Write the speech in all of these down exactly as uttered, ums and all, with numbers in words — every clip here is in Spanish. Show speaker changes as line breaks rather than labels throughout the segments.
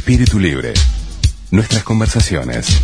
Espíritu Libre. Nuestras conversaciones.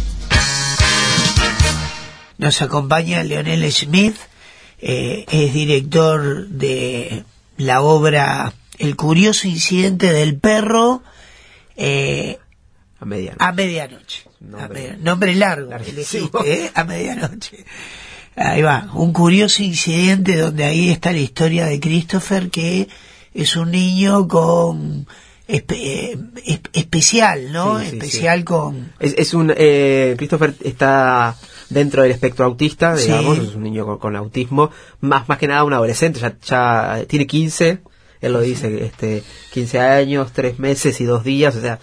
Nos acompaña Leonel Smith, eh, es director de la obra El curioso incidente del perro eh,
a medianoche.
A medianoche.
Nombre,
a med- nombre largo,
larguísimo.
elegiste, ¿eh? A medianoche. Ahí va, un curioso incidente donde ahí está la historia de Christopher, que es un niño con espe- eh, espe- especial, ¿no?
Sí, sí,
especial
sí.
con...
Es, es un eh, Christopher está dentro del espectro autista, digamos,
Sí.
es un niño con, con autismo, más más que nada un adolescente, ya, ya tiene quince, él lo dice, este quince años, tres meses y dos días, o sea,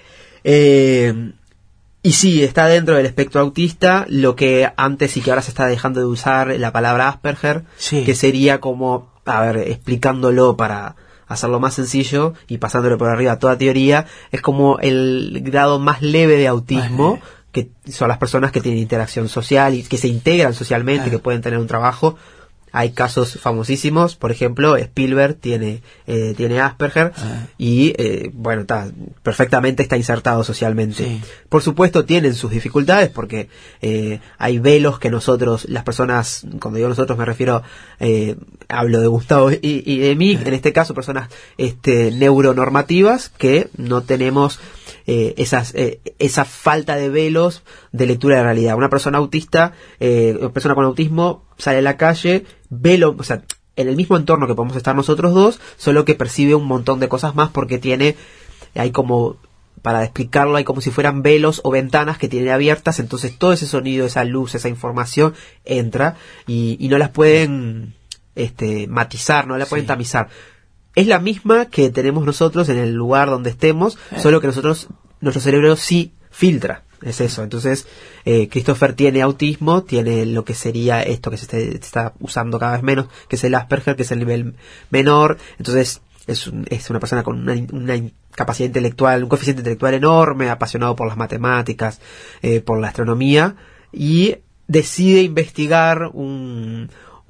eh, y sí, está dentro del espectro autista, lo que antes y que ahora se está dejando de usar la palabra Asperger,
Sí.
que sería como, a ver, explicándolo para hacerlo más sencillo y pasándole por arriba toda teoría, es como el grado más leve de autismo,
Vale.
que son las personas que tienen interacción social y que se integran socialmente,
Claro.
que pueden tener un trabajo. Hay casos famosísimos, por ejemplo, Spielberg tiene eh, tiene Asperger
Ah.
y, eh, bueno, está perfectamente está insertado socialmente.
Sí.
Por supuesto, tienen sus dificultades porque eh, hay velos que nosotros, las personas, cuando digo nosotros me refiero, eh, hablo de Gustavo y, y de mí, en este caso, personas este, neuronormativas que no tenemos eh, esas eh, esa falta de velos de lectura de la realidad. Una persona autista, eh, una persona con autismo sale a la calle, ve lo, o sea, en el mismo entorno que podemos estar nosotros dos, solo que percibe un montón de cosas más porque tiene, hay como, para explicarlo, hay como si fueran velos o ventanas que tiene abiertas, entonces todo ese sonido, esa luz, esa información entra y, y no las pueden este, matizar, no la pueden
Sí.
tamizar. Es la misma que tenemos nosotros en el lugar donde estemos,
Eh.
solo que nosotros, nuestro cerebro sí filtra. Es eso. Entonces, eh, Christopher tiene autismo, tiene lo que sería esto que se está, se está usando cada vez menos, que es el Asperger, que es el nivel menor. Entonces, es, un- es una persona con una, una capacidad intelectual, un coeficiente intelectual enorme, apasionado por las matemáticas, eh, por la astronomía, y decide investigar un,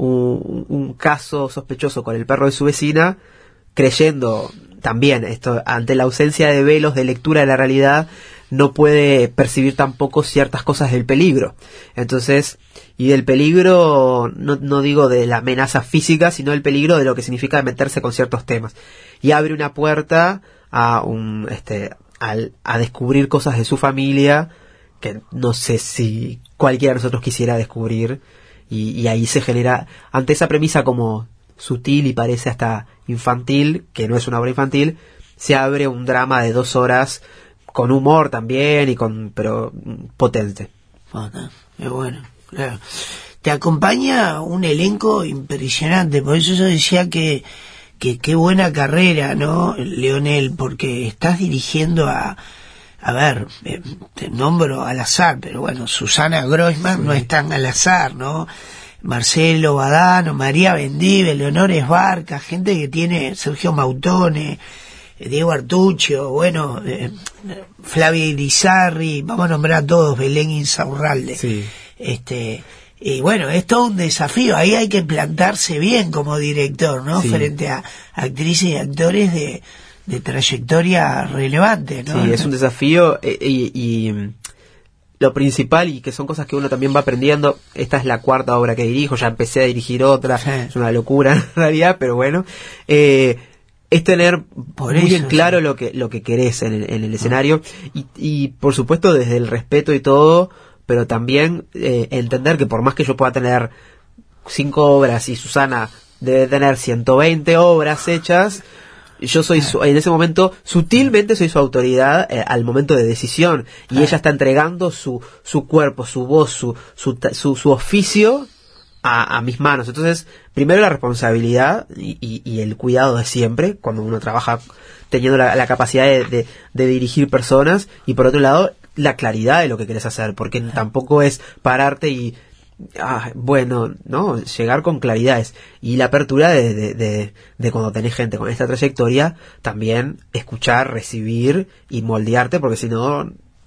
un, un caso sospechoso con el perro de su vecina, creyendo también esto, ante la ausencia de velos de lectura de la realidad, no puede percibir tampoco ciertas cosas del peligro. Entonces, y del peligro, no, no digo de la amenaza física, sino del peligro de lo que significa meterse con ciertos temas. Y abre una puerta a un, este, al, a descubrir cosas de su familia que no sé si cualquiera de nosotros quisiera descubrir. Y, y ahí se genera, ante esa premisa como sutil y parece hasta infantil, que no es una obra infantil, se abre un drama de dos horas con humor también y con, pero mm, potente.
Bueno, es bueno, claro. Te acompaña un elenco impresionante, por eso yo decía que que qué buena carrera, ¿no, Leonel? Porque estás dirigiendo a, a ver, eh, te nombro al azar, pero bueno, Susana Groisman
Sí.
no es tan al azar, ¿no? Marcelo Badano, María Bendive, Leonor Esbarca, gente que tiene, Sergio Mautone, eh, Diego Artuccio, bueno, eh, Flavia Irizarry, vamos a nombrar a todos, Belén Insaurralde.
Sí.
Este, y bueno, es todo un desafío, ahí hay que plantarse bien como director, ¿no?
Sí.
Frente a actrices y actores de, de trayectoria relevante, ¿no?
Sí, es un desafío eh, y, y, mm, lo principal, y que son cosas que uno también va aprendiendo, esta es la cuarta obra que dirijo, ya empecé a dirigir otra,
Sí.
es una locura en realidad, pero bueno, eh, es tener
Por
muy
eso,
en claro
sí.
lo que lo que querés en el, en el escenario y, y por supuesto desde el respeto y todo, pero también eh, entender que por más que yo pueda tener cinco obras y Susana debe tener ciento veinte obras hechas, yo soy su, en ese momento sutilmente soy su autoridad eh, al momento de decisión y ella está entregando su su cuerpo, su voz, su su ta- su, su oficio a, a mis manos. Entonces, primero la responsabilidad y, y, y el cuidado de siempre cuando uno trabaja teniendo la, la capacidad de, de, de dirigir personas, y por otro lado la claridad de lo que querés hacer, porque tampoco es pararte y ah, bueno, no, llegar con claridades y la apertura de, de, de, de cuando tenés gente con esta trayectoria, también escuchar, recibir y moldearte, porque si no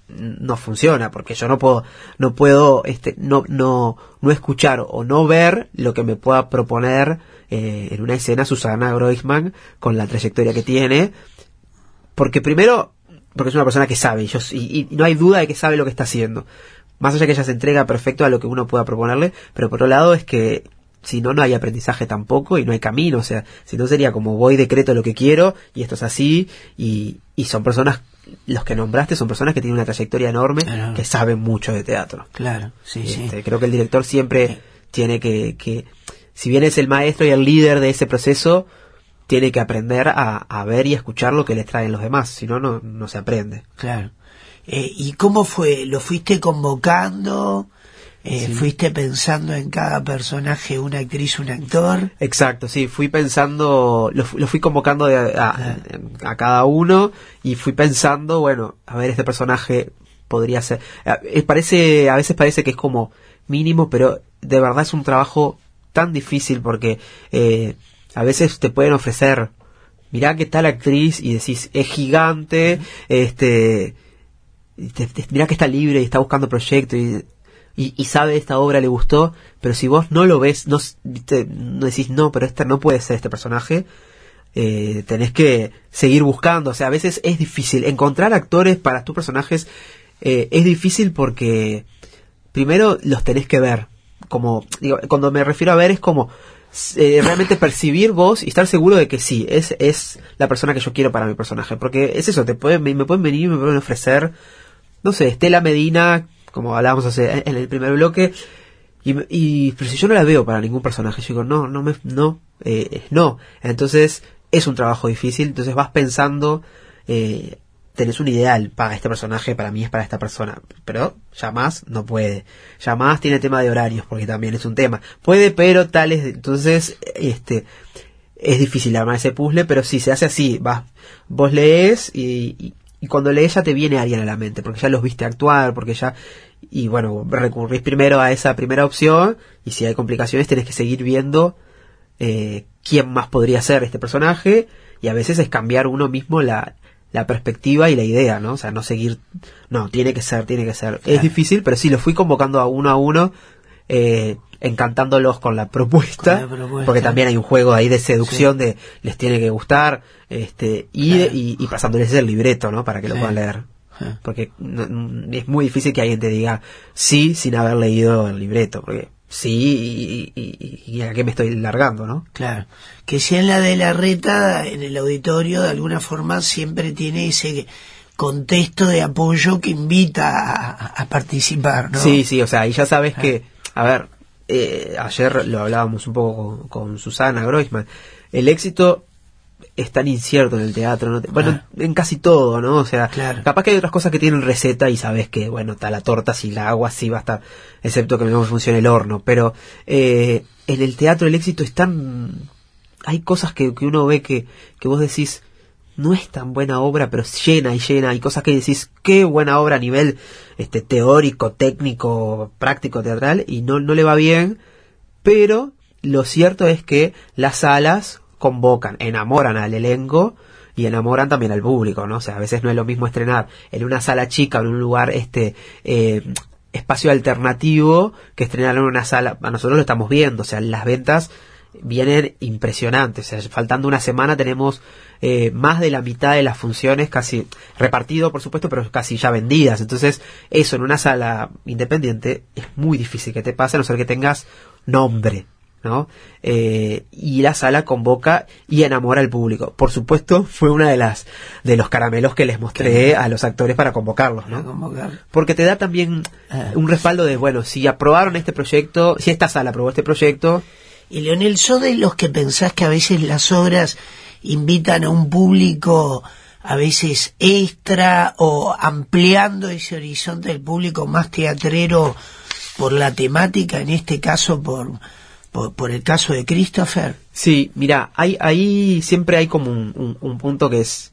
no funciona, porque yo no puedo no puedo este no no no escuchar o no ver lo que me pueda proponer eh, en una escena Susana Groisman con la trayectoria que tiene, porque primero porque es una persona que sabe, y, yo, y, y no hay duda de que sabe lo que está haciendo. Más allá que ella se entrega perfecto a lo que uno pueda proponerle, pero por otro lado es que si no, no hay aprendizaje tampoco y no hay camino. O sea, si no sería como voy, decreto lo que quiero y esto es así, y, y son personas, los que nombraste son personas que tienen una trayectoria enorme, claro, que saben mucho de teatro.
Claro, sí,
este,
sí.
Creo que el director siempre sí. tiene que, que, si bien es el maestro y el líder de ese proceso, tiene que aprender a, a ver y a escuchar lo que les traen los demás, si no, no, no se aprende.
Claro. Eh, ¿Y cómo fue? ¿Lo fuiste convocando? Eh, sí. ¿Fuiste pensando en cada personaje, una actriz, un actor? Exacto, sí, fui pensando, lo, lo fui convocando de, a, a, a cada uno y fui pensando, bueno, a ver, este personaje podría ser... Eh, parece, a veces parece que es como mínimo, pero de verdad es un trabajo tan difícil porque eh, a veces te pueden ofrecer, mirá qué tal actriz, y decís, es gigante, uh-huh. este... Te, te, mirá que está libre y está buscando proyectos y, y, y sabe esta obra, le gustó, pero si vos no lo ves, no, te, no decís, no, pero este no puede ser este personaje, eh, tenés que seguir buscando. O sea, a veces es difícil encontrar actores para tus personajes, eh, es difícil porque primero los tenés que ver, como digo, cuando me refiero a ver es como eh, realmente percibir vos y estar seguro de que sí, es, es la persona que yo quiero para mi personaje, porque es eso, te pueden, me, me pueden venir y me pueden ofrecer, no sé, Estela Medina, como hablábamos hace, en el primer bloque, y, y pero si yo no la veo para ningún personaje, yo digo, no, no, me, no, eh, no. Entonces, es un trabajo difícil, entonces vas pensando, eh, tenés un ideal para este personaje, para mí es para esta persona, pero ya más no puede. Ya más tiene tema de horarios, porque también es un tema. Puede, pero tales, entonces, este... es difícil armar ese puzzle, pero sí, se hace así, vas, vos lees y, y, y cuando lees ya te viene alguien a la mente, porque ya los viste actuar, porque ya, y bueno, recurrís primero a esa primera opción, y si hay complicaciones tenés que seguir viendo eh, quién más podría ser este personaje, y a veces es cambiar uno mismo la, la perspectiva y la idea, ¿no? O sea, no seguir, no, tiene que ser, tiene que ser. Claro. Es difícil, pero sí, lo fui convocando a uno a uno, eh, encantándolos con la propuesta, con la propuesta, porque también hay un juego ahí de seducción, sí, de les tiene que gustar, este y, claro, y, y pasándoles el libreto, ¿no? Para que sí, lo puedan leer, sí, porque no, es muy difícil que alguien te diga sí sin haber leído el libreto, porque sí y, y, y a qué me estoy largando, ¿no? Claro, que si en la de la reta en el auditorio de alguna forma siempre tiene ese contexto de apoyo que invita a, a participar, ¿no? Sí, sí, o sea, y ya sabes ah. que, a ver, Eh, ayer lo hablábamos un poco con, con Susana Groisman, el éxito es tan incierto en el teatro, ¿no? Bueno, ah. en casi todo, ¿no? O sea, claro, capaz que hay otras cosas que tienen receta y sabes que, bueno, está la torta, si la agua sí va a estar, excepto que no funcione el horno, pero eh, en el teatro el éxito es tan... hay cosas que, que uno ve que, que vos decís, no es tan buena obra, pero llena y llena, hay cosas que decís, qué buena obra a nivel este teórico, técnico, práctico, teatral, y no, no le va bien, pero lo cierto es que las salas convocan, enamoran al elenco y enamoran también al público, ¿no? O sea, a veces no es lo mismo estrenar en una sala chica, en un lugar este eh, espacio alternativo, que estrenar en una sala, a nosotros lo estamos viendo, o sea, las ventas vienen impresionantes, o sea, faltando una semana tenemos eh, más de la mitad de las funciones casi repartido, por supuesto, pero casi ya vendidas. Entonces eso en una sala independiente es muy difícil que te pase, a no ser que tengas nombre, ¿no? Eh, y la sala convoca y enamora al público. Por supuesto, fue una de las de los caramelos que les mostré a los actores para convocarlos, ¿no? Convocar. Porque te da también ah. un respaldo de, bueno, si aprobaron este proyecto, si esta sala aprobó este proyecto. Y Leonel, ¿sos de los que pensás que a veces las obras invitan a un público a veces extra o ampliando ese horizonte del público más teatrero por la temática, en este caso por por, por el caso de Christopher? Sí, mira, hay, ahí siempre hay como un, un, un punto que es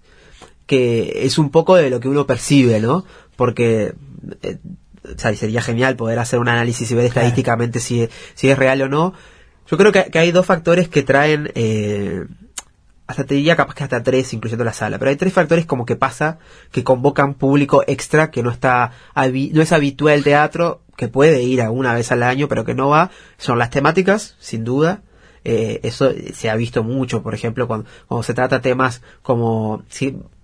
que es un poco de lo que uno percibe, ¿no? Porque eh, o sea, sería genial poder hacer un análisis y ver claro, estadísticamente si, si es real o no. Yo creo que, que hay dos factores que traen, eh, hasta te diría capaz que hasta tres, incluyendo la sala, pero hay tres factores como que pasa, que convocan público extra, que no está, no es habitual el teatro, que puede ir a una vez al año, pero que no va. Son las temáticas, sin duda, eh, eso se ha visto mucho, por ejemplo, cuando, cuando se trata temas como, si,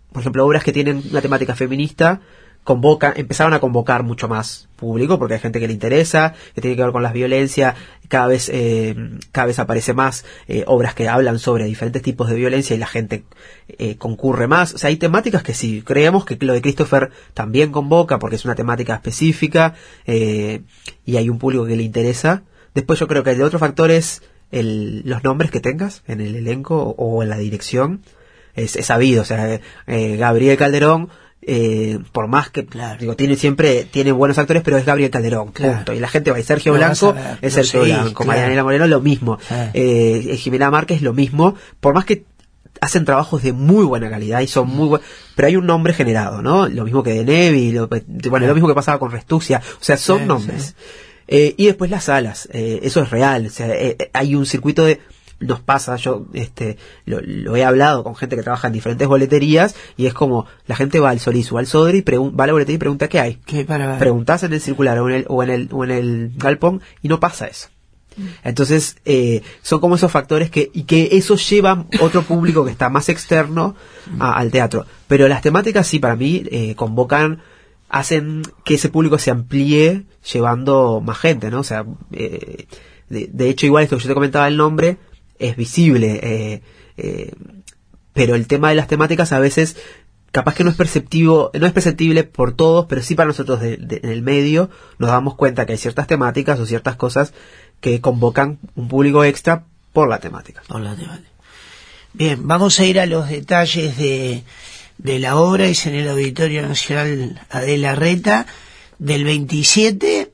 por ejemplo, obras que tienen una temática feminista, convocan, empezaron a convocar mucho más público, porque hay gente que le interesa, que tiene que ver con las violencias, cada vez eh, cada vez aparece más eh, obras que hablan sobre diferentes tipos de violencia y la gente eh, concurre más. O sea, hay temáticas que sí, creemos que lo de Christopher también convoca, porque es una temática específica, eh, y hay un público que le interesa. Después yo creo que el otro factor es el, los nombres que tengas en el elenco o, o en la dirección. Es, es sabido, o sea, eh, Gabriel Calderón, Eh, por más que, claro, digo, tiene siempre, tiene buenos actores, pero es Gabriel Calderón, claro, punto. Y la gente va, y Sergio no Blanco es no Sergio sé, Blanco, claro. Marianela Moreno lo mismo, ah. eh, Jimena Márquez lo mismo, por más que hacen trabajos de muy buena calidad y son mm. muy buenos, pero hay un nombre generado, ¿no? Lo mismo que de Nevi, lo, bueno, ah. lo mismo que pasaba con Restucia, o sea, son sí, nombres. Sí. Eh, y después las salas, eh, eso es real, o sea, eh, hay un circuito de, nos pasa, yo este lo, lo he hablado con gente que trabaja en diferentes boleterías y es como la gente va al Solís o al Sodri, pregun- va a la boletería y pregunta qué hay. ¿Qué para Preguntás en el circular o en el o en el o en el galpón y no pasa eso. Entonces eh, son como esos factores que y que eso lleva otro público que está más externo a, al teatro. Pero las temáticas sí para mí eh, convocan, hacen que ese público se amplíe llevando más gente, ¿no? O sea, eh, de, de hecho igual esto que yo te comentaba el nombre es visible, eh, eh, pero el tema de las temáticas a veces capaz que no es perceptivo, no es perceptible por todos, pero sí para nosotros de, de, en el medio nos damos cuenta que hay ciertas temáticas o ciertas cosas que convocan un público extra por la temática.
Por la temática. Bien, vamos a ir a los detalles de, de la obra. Es en el Auditorio Nacional Adela Reta, del veintisiete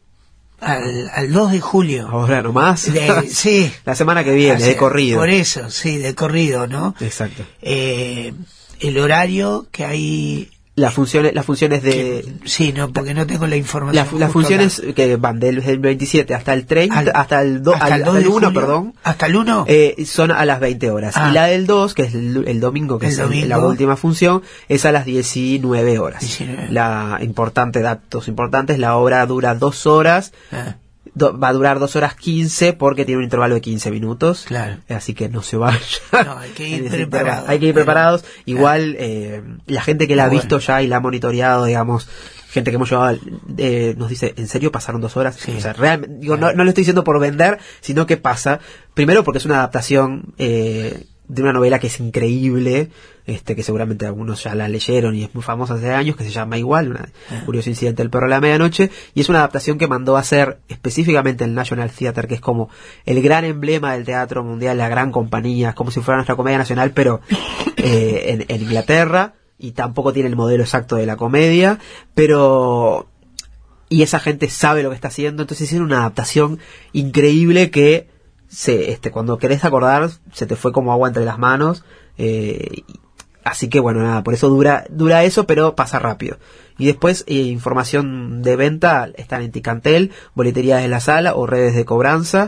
Al, al dos de julio.
Ahora nomás.
De, sí.
La semana que viene, o sea, de corrido.
Por eso, sí, de corrido, ¿no?
Exacto.
Eh, el horario que hay...
Las funciones, las funciones de...
Que, sí, no, porque no tengo la información.
La, las funciones acá, que van del, del veintisiete hasta el treinta, al, hasta el dos,
hasta
al,
el, hasta
el uno,
julio,
perdón.
Hasta el uno.
Eh, son a las veinte horas.
Ah.
Y la del dos, que es el, el domingo, que
el
es
domingo.
la última función, es a las diecinueve horas.
diecinueve.
La importante, datos importantes, la obra dura dos horas. Ah. Do, va a durar dos horas quince porque tiene un intervalo de quince minutos.
Claro.
Así que no se vaya.
No, hay que ir preparados.
Hay que ir preparados. Claro. Igual, eh, la gente que la ha bueno. visto ya y la ha monitoreado, digamos, gente que hemos llevado, eh, nos dice, ¿en serio pasaron dos horas? Sí. O sea, realmente, digo, claro. no, no lo estoy diciendo por vender, sino que pasa. Primero porque es una adaptación, eh, de una novela que es increíble, este que seguramente algunos ya la leyeron y es muy famosa hace años, que se llama igual, un ah. curioso incidente del perro de la medianoche, y es una adaptación que mandó a hacer específicamente el National Theatre, que es como el gran emblema del teatro mundial, la gran compañía, como si fuera nuestra comedia nacional, pero eh, en, en Inglaterra, y tampoco tiene el modelo exacto de la comedia, pero... y esa gente sabe lo que está haciendo, entonces hicieron una adaptación increíble que se, este, cuando querés acordar se te fue como agua entre las manos, eh, así que bueno, nada, por eso dura dura eso, pero pasa rápido. Y después, eh, información de venta, están en Ticantel, boleterías de la sala o redes de cobranza,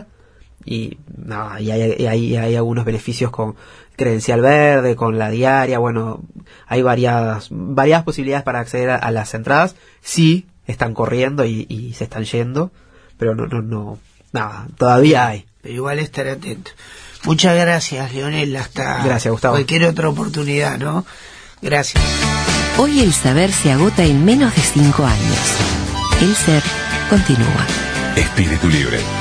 y nada, y hay, y hay, hay algunos beneficios con credencial verde, con la diaria, bueno, hay variadas variadas posibilidades para acceder a, a las entradas. Sí, están corriendo y, y se están yendo, pero no, no, no, nada, todavía hay.
Pero igual estar atento. Muchas gracias, Leonel, hasta
gracias, Gustavo.
Cualquier otra oportunidad, ¿no? Gracias.
Hoy el saber se agota en menos de cinco años. El ser continúa.
Espíritu Libre.